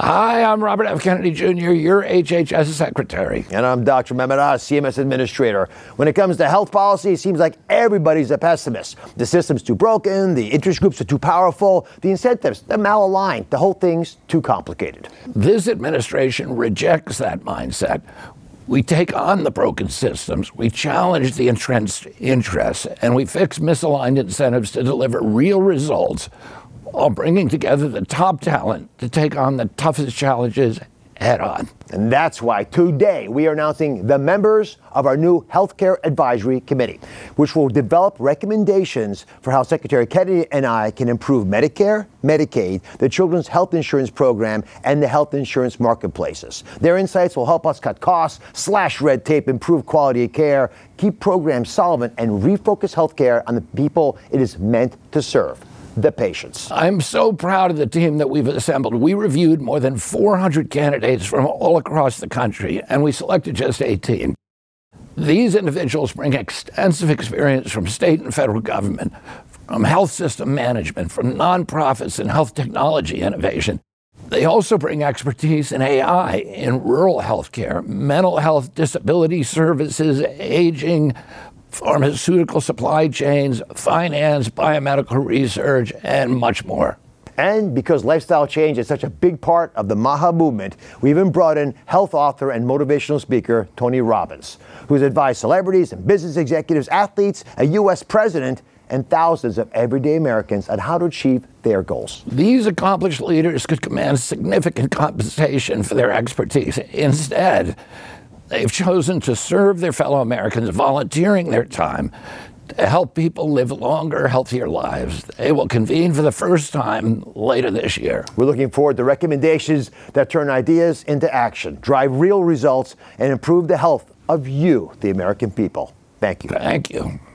Hi, I'm Robert F. Kennedy Jr., your HHS Secretary. And I'm Dr. Mehmet Oz, CMS Administrator. When it comes to health policy, it seems like everybody's a pessimist. The system's too broken, the interest groups are too powerful, the incentives, they're malaligned, the whole thing's too complicated. This administration rejects that mindset. We take on the broken systems, we challenge the entrenched interests, and we fix misaligned incentives to deliver real results, while bringing together the top talent to take on the toughest challenges head on. And that's why today we are announcing the members of our new Healthcare Advisory Committee, which will develop recommendations for how Secretary Kennedy and I can improve Medicare, Medicaid, the Children's Health Insurance Program, and the health insurance marketplaces. Their insights will help us cut costs, slash red tape, improve quality of care, keep programs solvent, and refocus healthcare on the people it is meant to serve. The patients. I'm so proud of the team that we've assembled. We reviewed more than 400 candidates from all across the country, and we selected just 18. These individuals bring extensive experience from state and federal government, from health system management, from nonprofits and health technology innovation. They also bring expertise in AI, in rural health care, mental health, disability services, aging, pharmaceutical supply chains, finance, biomedical research, and much more. And because lifestyle change is such a big part of the MAHA movement, we even brought in health author and motivational speaker Tony Robbins, who's advised celebrities and business executives, athletes, a U.S. president, and thousands of everyday Americans on how to achieve their goals. These accomplished leaders could command significant compensation for their expertise. Instead, they've chosen to serve their fellow Americans, volunteering their time to help people live longer, healthier lives. They will convene for the first time later this year. We're looking forward to recommendations that turn ideas into action, drive real results, and improve the health of you, the American people. Thank you. Thank you.